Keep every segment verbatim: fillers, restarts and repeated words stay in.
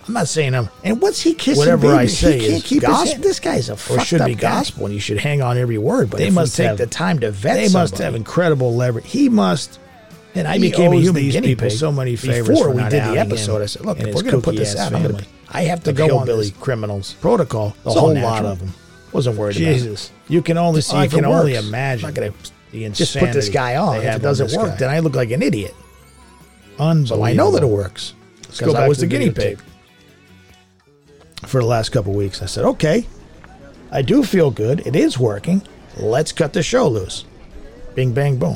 I'm not saying I'm. And what's he kissing? Whatever baby? I say he can't is keep gospel. His hand. This guy's a or fucked should up be guy. gospel, and you should hang on every word. But They if must we take have, the time to vet. They somebody. must have incredible leverage. He must. And I he became a owes human these guinea people pig so many favors before for we not did the outing episode. him I said, "Look, and if his we're going to put this kooky-ass out, I'm gonna, family. I have to Of go on hillbilly this criminals. protocol. A It's all whole natural. lot of them. Wasn't worried Jesus, about it. you can only see. I You can can only works. imagine. I'm not going the to just put this guy on. they If have it on doesn't this work, guy. then I look like an idiot. Unbelievable. So I know that it works Let's go because I back was to the the guinea videotape. pig. For the last couple of weeks, I said, okay, I do feel good. It is working. Let's cut the show loose. Bing, bang, boom.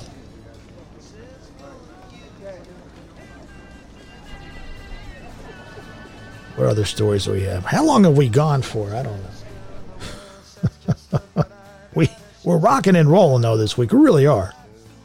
What other stories do we have? How long have we gone for? I don't know. we, we're rocking and rolling, though, this week. We really are.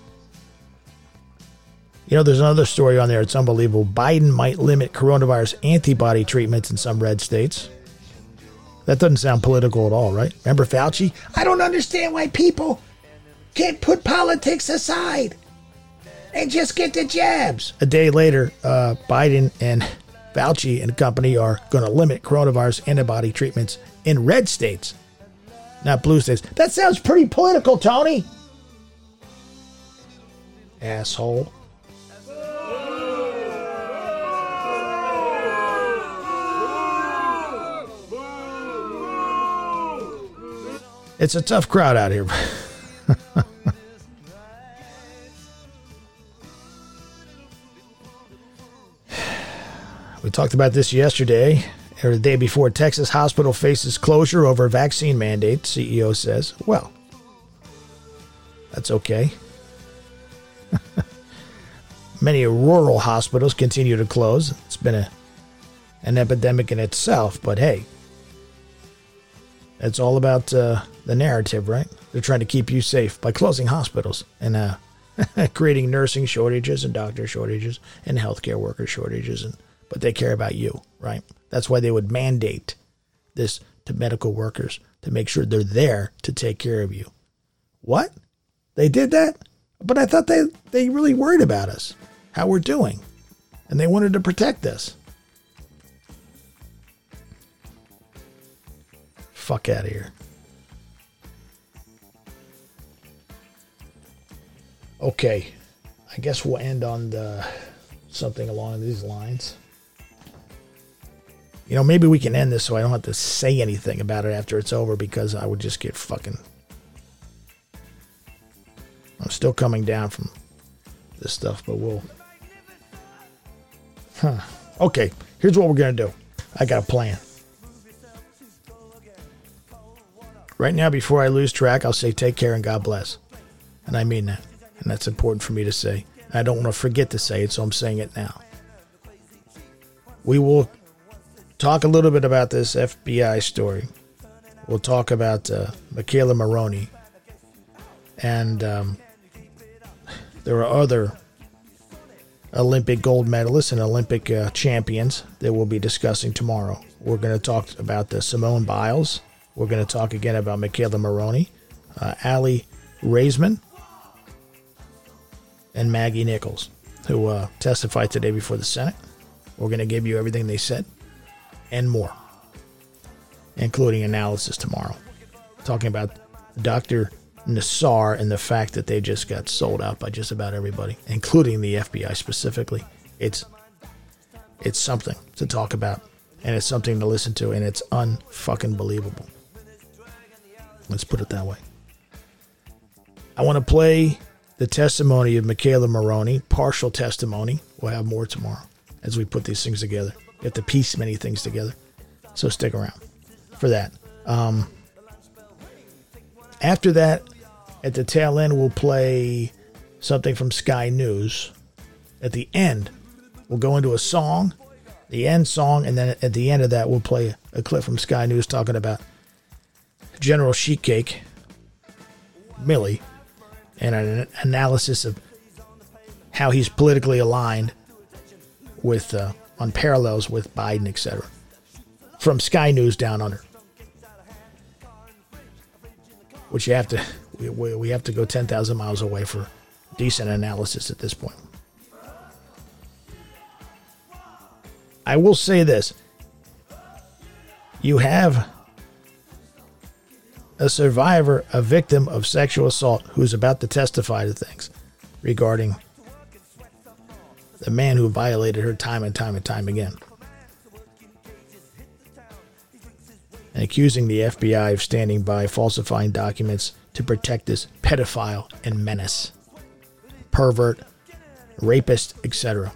You know, there's another story on there. It's unbelievable. Biden might limit coronavirus antibody treatments in some red states. That doesn't sound political at all, right? Remember Fauci? I don't understand why people can't put politics aside and just get the jabs. A day later, uh, Biden and Fauci and company are going to limit coronavirus antibody treatments in red states, not blue states. That sounds pretty political, Tony. Asshole. It's a tough crowd out here. We talked about this yesterday, or the day before. Texas hospital faces closure over vaccine mandate, C E O says. Well, that's okay. Many rural hospitals continue to close. It's been a an epidemic in itself, but hey, it's all about uh, the narrative, right? They're trying to keep you safe by closing hospitals and uh, creating nursing shortages and doctor shortages and healthcare worker shortages, and but they care about you, right? That's why they would mandate this to medical workers to make sure they're there to take care of you. What? They did that? But I thought they, they really worried about us, how we're doing, and they wanted to protect us. Fuck out of here. Okay, I guess we'll end on the, something along these lines. You know, maybe we can end this so I don't have to say anything about it after it's over, because I would just get fucking... I'm still coming down from this stuff, but we'll... Huh. Okay, here's what we're going to do. I got a plan. Right now, before I lose track, I'll say take care and God bless. And I mean that. And that's important for me to say. I don't want to forget to say it, so I'm saying it now. We will talk a little bit about this F B I story. We'll talk about uh, Michaela Maroney. And um, there are other Olympic gold medalists and Olympic uh, champions that we'll be discussing tomorrow. We're going to talk about the Simone Biles. We're going to talk again about Michaela Maroney, uh, Aly Raisman, and Maggie Nichols, who uh, testified today before the Senate. We're going to give you everything they said and more, including analysis tomorrow. Talking about Doctor Nassar and the fact that they just got sold out by just about everybody, including the F B I specifically. It's it's something to talk about, and it's something to listen to, and it's unfucking believable. Let's put it that way. I want to play the testimony of Michaela Maroney, partial testimony. We'll have more tomorrow as we put these things together. We have to piece many things together. So stick around for that. Um, after that, at the tail end, we'll play something from Sky News. At the end, we'll go into a song, the end song, and then at the end of that, we'll play a clip from Sky News talking about General Sheetcake, Milley, and an analysis of how he's politically aligned with uh, on parallels with Biden, et cetera. From Sky News Down Under, which you have to we, we, we have to go ten thousand miles away for decent analysis at this point. I will say this: you have a survivor, a victim of sexual assault, who's about to testify to things regarding the man who violated her time and time and time again, and accusing the F B I of standing by, falsifying documents to protect this pedophile and menace, pervert, rapist, et cetera.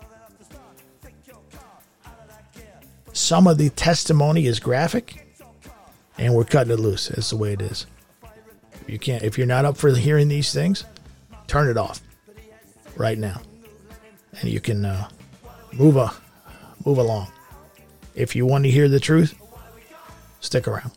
Some of the testimony is graphic, and we're cutting it loose. That's the way it is. You can't, if you're not up for hearing these things, turn it off right now, and you can uh, move a move along. If you want to hear the truth, stick around.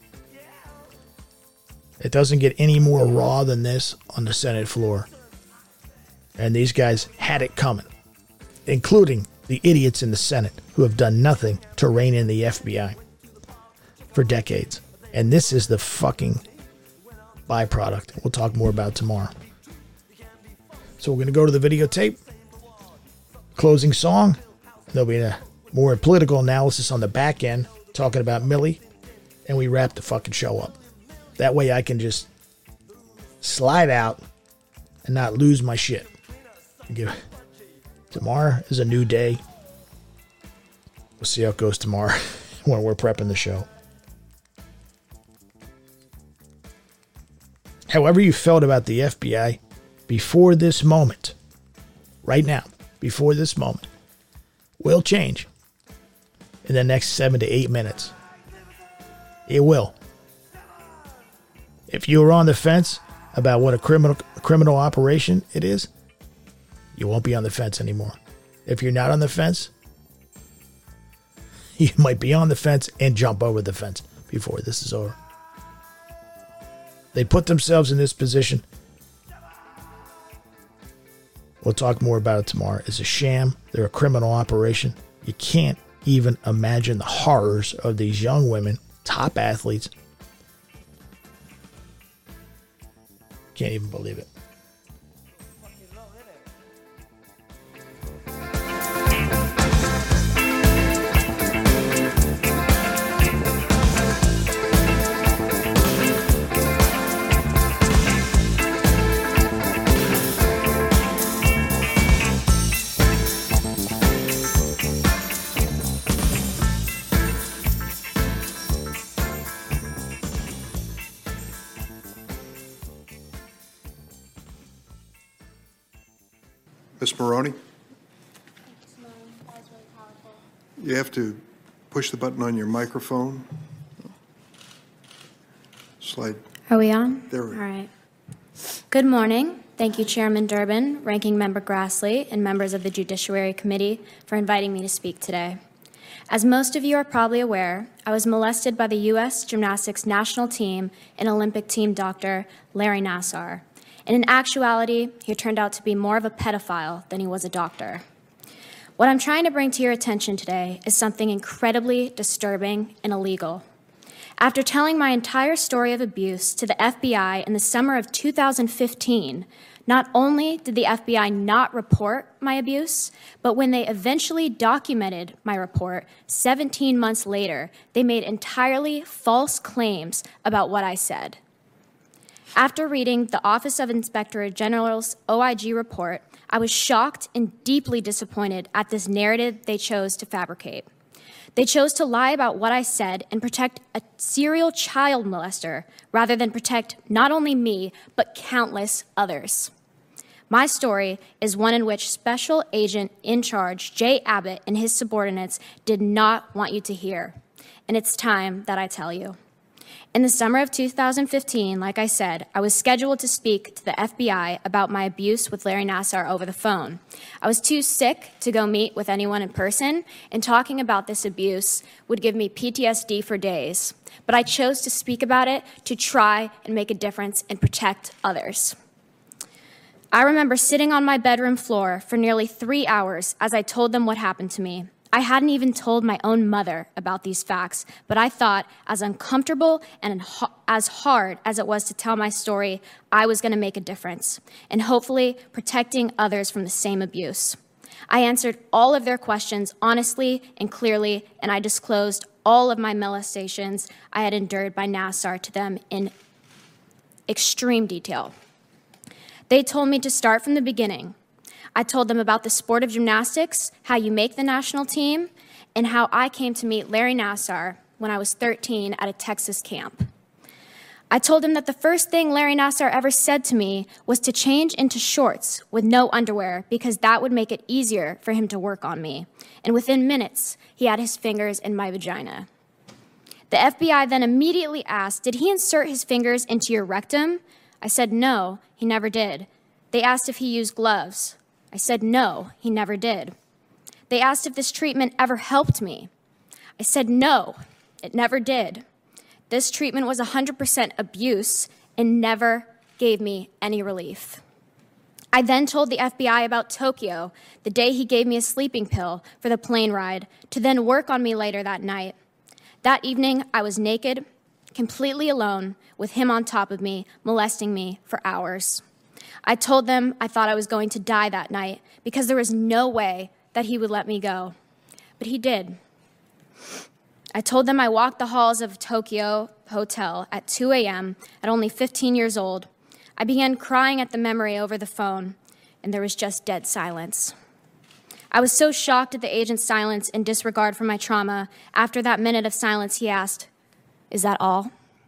It doesn't get any more raw than this on the Senate floor, and these guys had it coming, including the idiots in the Senate who have done nothing to rein in the F B I for decades. And this is the fucking byproduct we'll talk more about tomorrow. So we're going to go to the videotape. Closing song. There'll be a more political analysis on the back end, talking about Millie. And we wrap the fucking show up. That way I can just slide out and not lose my shit. Give, tomorrow is a new day. We'll see how it goes tomorrow when we're prepping the show. However you felt about the F B I before this moment, right now, before this moment, will change in the next seven to eight minutes. It will. If you were on the fence about what a criminal criminal operation it is, you won't be on the fence anymore. If you're not on the fence, you might be on the fence and jump over the fence before this is over. They put themselves in this position. We'll talk more about it tomorrow. It's a sham. They're a criminal operation. You can't even imagine the horrors of these young women, top athletes. Can't even believe it. Miz Maroney? You have to push the button on your microphone. Slide. Are we on? There we All are. right. Good morning. Thank you, Chairman Durbin, Ranking Member Grassley, and members of the Judiciary Committee for inviting me to speak today. As most of you are probably aware, I was molested by the U S Gymnastics national team and Olympic team doctor, Larry Nassar. And in actuality, he turned out to be more of a pedophile than he was a doctor. What I'm trying to bring to your attention today is something incredibly disturbing and illegal. After telling my entire story of abuse to the F B I in the summer of two thousand fifteen, not only did the F B I not report my abuse, but when they eventually documented my report seventeen months later, they made entirely false claims about what I said. After reading the Office of Inspector General's O I G report, I was shocked and deeply disappointed at this narrative they chose to fabricate. They chose to lie about what I said and protect a serial child molester rather than protect not only me, but countless others. My story is one in which Special Agent in Charge Jay Abbott and his subordinates did not want you to hear, and it's time that I tell you. In the summer of two thousand fifteen, like I said, I was scheduled to speak to the F B I about my abuse with Larry Nassar over the phone. I was too sick to go meet with anyone in person, and talking about this abuse would give me P T S D for days. But I chose to speak about it to try and make a difference and protect others. I remember sitting on my bedroom floor for nearly three hours as I told them what happened to me. I hadn't even told my own mother about these facts, but I thought, as uncomfortable and as hard as it was to tell my story, I was going to make a difference, and hopefully protecting others from the same abuse. I answered all of their questions honestly and clearly, and I disclosed all of my molestations I had endured by Nassar to them in extreme detail. They told me to start from the beginning. I told them about the sport of gymnastics, how you make the national team, and how I came to meet Larry Nassar when I was thirteen at a Texas camp. I told him that the first thing Larry Nassar ever said to me was to change into shorts with no underwear because that would make it easier for him to work on me. And within minutes, he had his fingers in my vagina. The F B I then immediately asked, did he insert his fingers into your rectum? I said, no, he never did. They asked if he used gloves. I said, no, he never did. They asked if this treatment ever helped me. I said, no, it never did. This treatment was one hundred percent abuse and never gave me any relief. I then told the F B I about Tokyo, the day he gave me a sleeping pill for the plane ride, to then work on me later that night. That evening, I was naked, completely alone, with him on top of me, molesting me for hours. I told them I thought I was going to die that night because there was no way that he would let me go. But he did. I told them I walked the halls of Tokyo Hotel at two a.m. at only fifteen years old. I began crying at the memory over the phone, and there was just dead silence. I was so shocked at the agent's silence and disregard for my trauma. After that minute of silence, he asked, "Is that all?"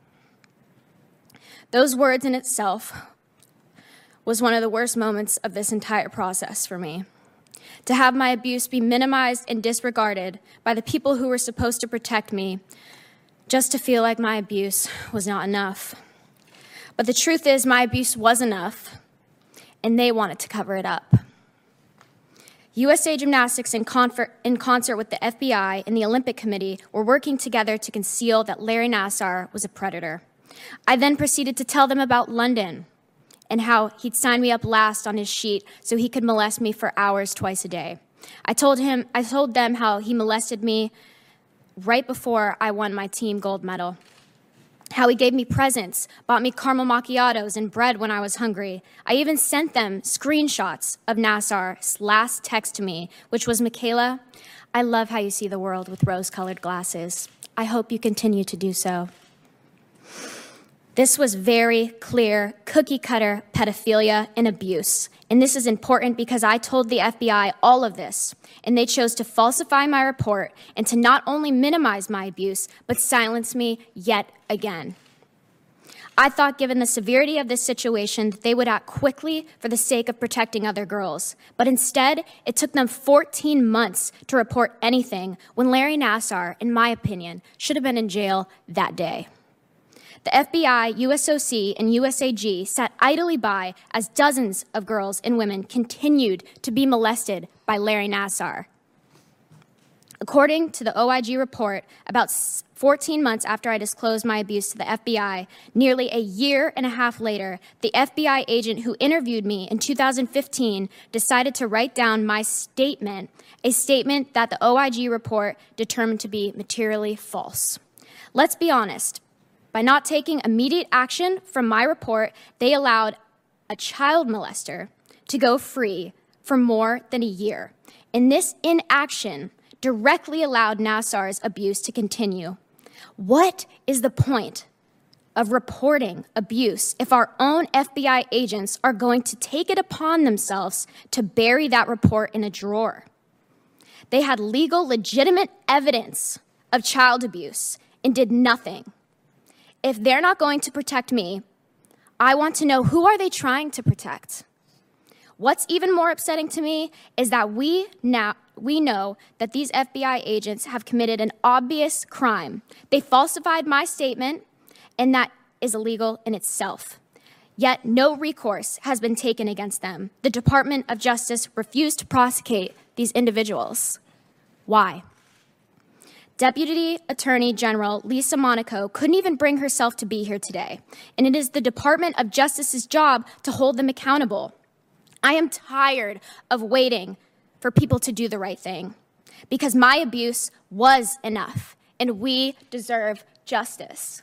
Those words in itself was one of the worst moments of this entire process for me. To have my abuse be minimized and disregarded by the people who were supposed to protect me, just to feel like my abuse was not enough. But the truth is, my abuse was enough, and they wanted to cover it up. U S A Gymnastics, in, confer- in concert with the F B I and the Olympic Committee, were working together to conceal that Larry Nassar was a predator. I then proceeded to tell them about London, and how he'd sign me up last on his sheet so he could molest me for hours twice a day. I told him, I told them how he molested me right before I won my team gold medal, how he gave me presents, bought me caramel macchiatos and bread when I was hungry. I even sent them screenshots of Nassar's last text to me, which was, "Michaela, I love how you see the world with rose-colored glasses. I hope you continue to do so." This was very clear, cookie-cutter pedophilia and abuse. And this is important because I told the F B I all of this, and they chose to falsify my report and to not only minimize my abuse, but silence me yet again. I thought, given the severity of this situation, that they would act quickly for the sake of protecting other girls. But instead, it took them fourteen months to report anything when Larry Nassar, in my opinion, should have been in jail that day. The F B I, U S O C, and U S A G sat idly by as dozens of girls and women continued to be molested by Larry Nassar. According to the O I G report, about fourteen months after I disclosed my abuse to the F B I, nearly a year and a half later, the F B I agent who interviewed me in two thousand fifteen decided to write down my statement, a statement that the O I G report determined to be materially false. Let's be honest. By not taking immediate action from my report, they allowed a child molester to go free for more than a year. And this inaction directly allowed Nassar's abuse to continue. What is the point of reporting abuse if our own F B I agents are going to take it upon themselves to bury that report in a drawer? They had legal, legitimate evidence of child abuse and did nothing. If they're not going to protect me, I want to know, who are they trying to protect? What's even more upsetting to me is that we now we know that these F B I agents have committed an obvious crime. They falsified my statement, and that is illegal in itself. Yet no recourse has been taken against them. The Department of Justice refused to prosecute these individuals. Why? Deputy Attorney General Lisa Monaco couldn't even bring herself to be here today, and it is the Department of Justice's job to hold them accountable. I am tired of waiting for people to do the right thing, because my abuse was enough, and we deserve justice.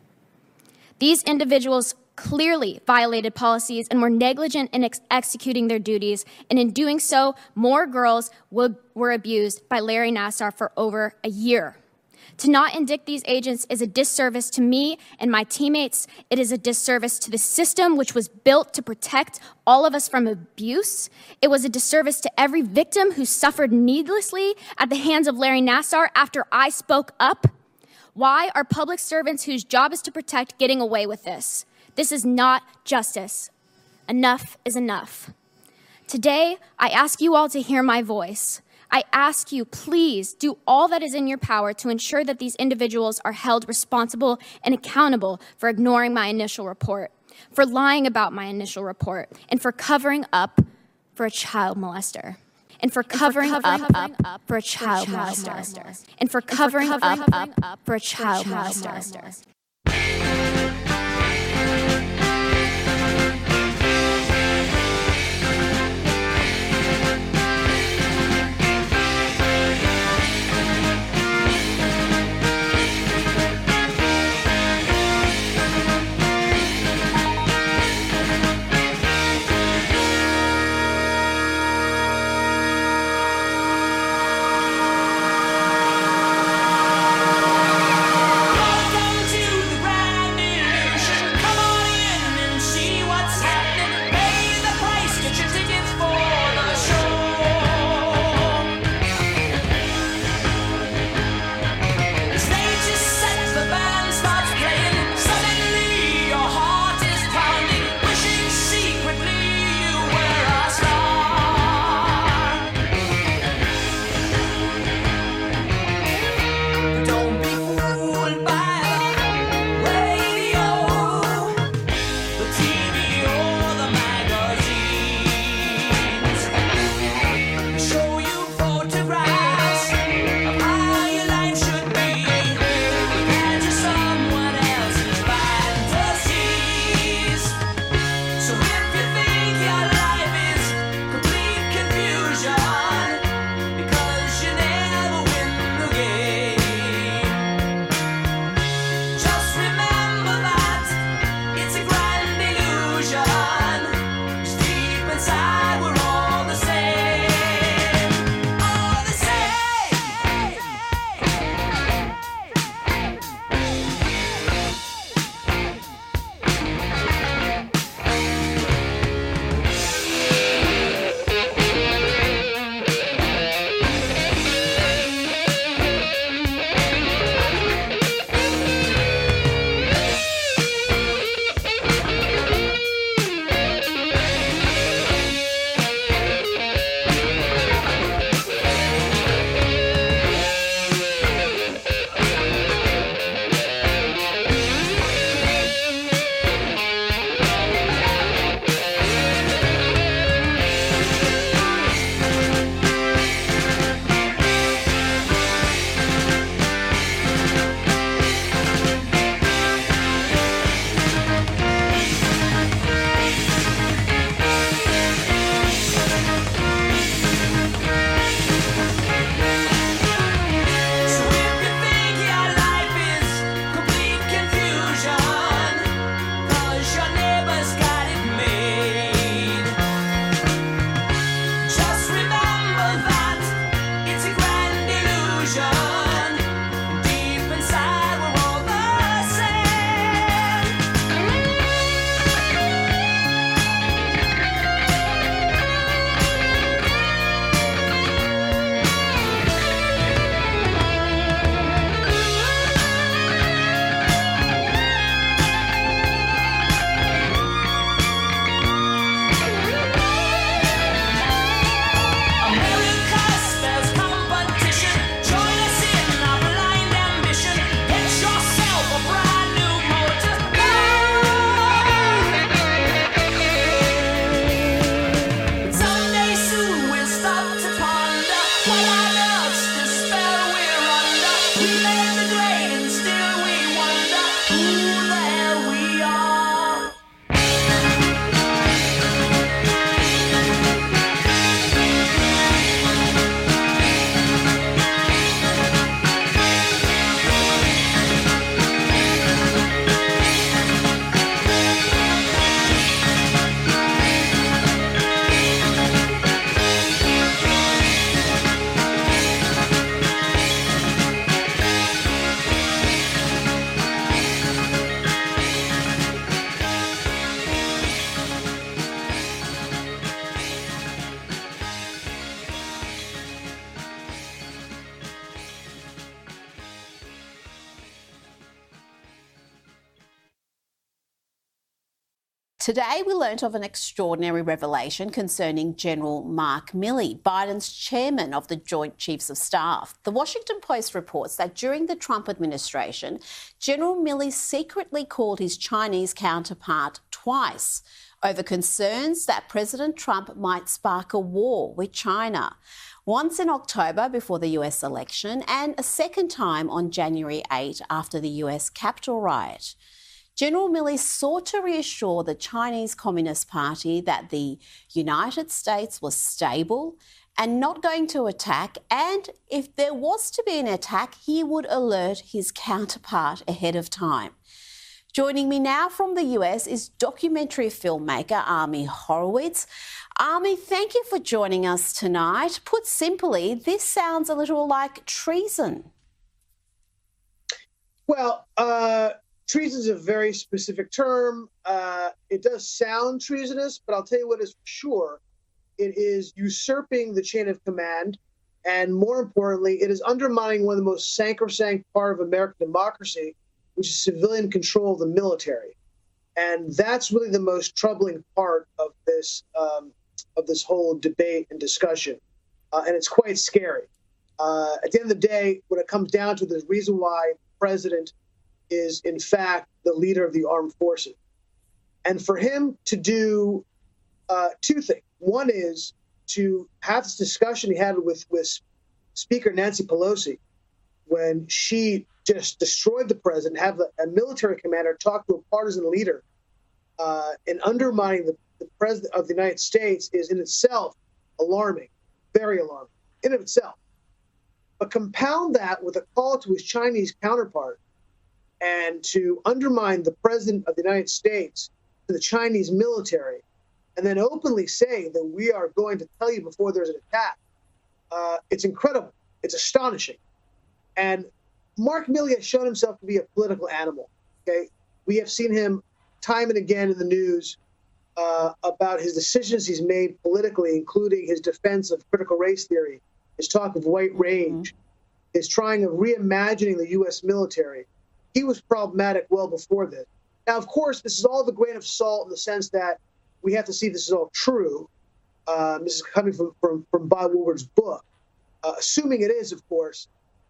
These individuals clearly violated policies and were negligent in ex- executing their duties, and in doing so, more girls would, were abused by Larry Nassar for over a year. To not indict these agents is a disservice to me and my teammates. It is a disservice to the system which was built to protect all of us from abuse. It was a disservice to every victim who suffered needlessly at the hands of Larry Nassar after I spoke up. Why are public servants whose job is to protect getting away with this? This is not justice. Enough is enough. Today, I ask you all to hear my voice. I ask you, please do all that is in your power to ensure that these individuals are held responsible and accountable for ignoring my initial report, for lying about my initial report, and for covering up for a child molester. And for covering, and for covering up, up, up for a child, child molester. molester. And for covering, and for covering up, up, up for a child, child molester. molester. Welcome to Today, we learnt of an extraordinary revelation concerning General Mark Milley, Biden's chairman of the Joint Chiefs of Staff. The Washington Post reports that during the Trump administration, General Milley secretly called his Chinese counterpart twice over concerns that President Trump might spark a war with China. Once in October before the U S election and a second time on January eighth after the U S Capitol riot. General Milley sought to reassure the Chinese Communist Party that the United States was stable and not going to attack, and if there was to be an attack, he would alert his counterpart ahead of time. Joining me now from the U S is documentary filmmaker Ami Horowitz. Ami, thank you for joining us tonight. Put simply, this sounds a little like treason. Well, uh, treason is a very specific term. Uh, it does sound treasonous, but I'll tell you what is for sure. It is usurping the chain of command, and more importantly, it is undermining one of the most sacrosanct part of American democracy, which is civilian control of the military. And that's really the most troubling part of this um, of this whole debate and discussion. Uh, and it's quite scary. Uh, at the end of the day, when it comes down to the reason why the president is, in fact, the leader of the armed forces. And for him to do uh, two things. One is to have this discussion he had with, with Speaker Nancy Pelosi when she just destroyed the president, have a, a military commander talk to a partisan leader uh, and undermining the, the president of the United States is in itself alarming, very alarming in of itself. But compound that with a call to his Chinese counterpart and to undermine the president of the United States to the Chinese military, and then openly say that we are going to tell you before there's an attack. Uh, it's incredible. It's astonishing. And Mark Milley has shown himself to be a political animal. Okay, we have seen him time and again in the news uh, about his decisions he's made politically, including his defense of critical race theory, his talk of white rage, mm-hmm. his trying of reimagining the U S military. He was problematic well before this. Now, of course, this is all the grain of salt in the sense that we have to see this is all true. Um, this is coming from, from, from Bob Woodward's book. Uh, assuming it is, of course,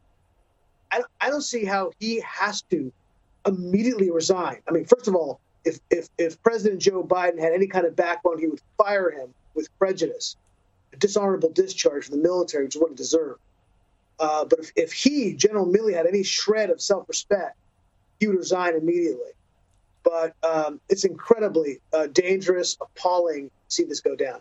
I, I don't see how he has to immediately resign. I mean, first of all, if, if, if President Joe Biden had any kind of backbone, he would fire him with prejudice, a dishonorable discharge from the military, which is what he deserved. Uh, but if, if he, General Milley, had any shred of self-respect, he would resign immediately. But um, it's incredibly uh, dangerous, appalling to see this go down.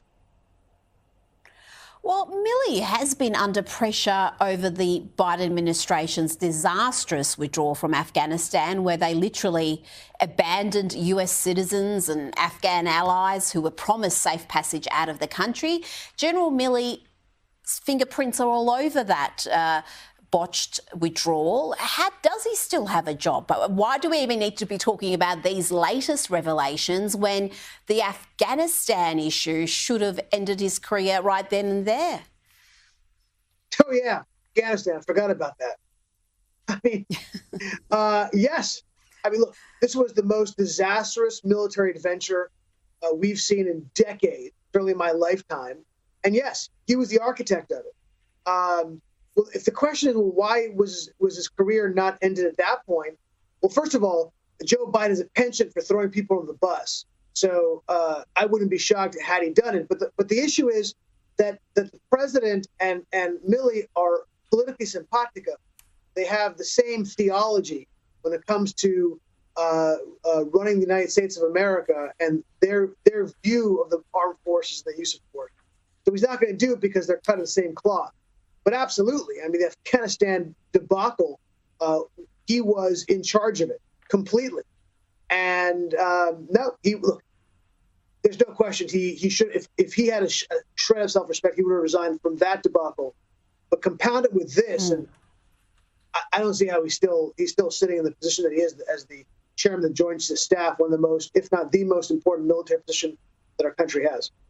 Well, Milley has been under pressure over the Biden administration's disastrous withdrawal from Afghanistan, where they literally abandoned U S citizens and Afghan allies who were promised safe passage out of the country. General Milley's fingerprints are all over that uh, botched withdrawal. How does he still have a job? Why do we even need to be talking about these latest revelations when the Afghanistan issue should have ended his career right then and there? Oh, yeah. Afghanistan. I forgot about that. I mean, uh, yes. I mean, look, this was the most disastrous military adventure uh, we've seen in decades, certainly in my lifetime. And yes, he was the architect of it. Um, Well, if the question is, well, why was was his career not ended at that point? Well, first of all, Joe Biden is a penchant for throwing people on the bus. So uh, I wouldn't be shocked had he done it. But the, but the issue is that, that the president and, and Milley are politically simpatico. They have the same theology when it comes to uh, uh, running the United States of America and their their view of the armed forces that you support. So he's not going to do it because they're cut of the same cloth. But absolutely, I mean, the Afghanistan debacle, uh, he was in charge of it completely. And um, no, he look, there's no question he he should if, if he had a, sh- a shred of self-respect, he would have resigned from that debacle. But compounded with this, mm. and I, I don't see how he's still he's still sitting in the position that he is as the chairman of the Joint Chiefs of Staff, one of the most, if not the most important military position that our country has.